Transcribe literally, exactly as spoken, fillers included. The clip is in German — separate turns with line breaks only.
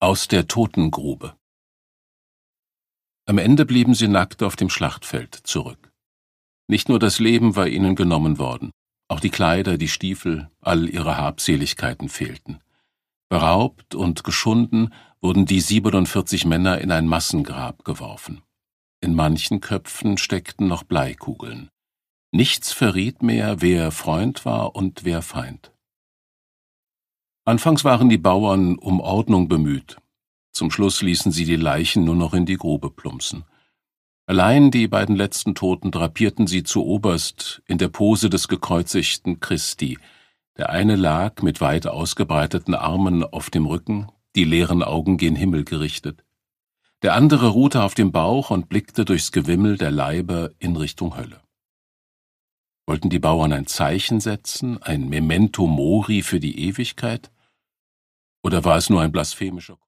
Aus der Totengrube. Am Ende blieben sie nackt auf dem Schlachtfeld zurück. Nicht nur das Leben war ihnen genommen worden, auch die Kleider, die Stiefel, all ihre Habseligkeiten fehlten. Beraubt und geschunden wurden die siebenundvierzig Männer in ein Massengrab geworfen. In manchen Köpfen steckten noch Bleikugeln. Nichts verriet mehr, wer Freund war und wer Feind. Anfangs waren die Bauern um Ordnung bemüht. Zum Schluss ließen sie die Leichen nur noch in die Grube plumpsen. Allein die beiden letzten Toten drapierten sie zu oberst in der Pose des gekreuzigten Christi. Der eine lag mit weit ausgebreiteten Armen auf dem Rücken, die leeren Augen gen Himmel gerichtet. Der andere ruhte auf dem Bauch und blickte durchs Gewimmel der Leiber in Richtung Hölle. Wollten die Bauern ein Zeichen setzen, ein Memento Mori für die Ewigkeit? Oder war es nur ein blasphemischer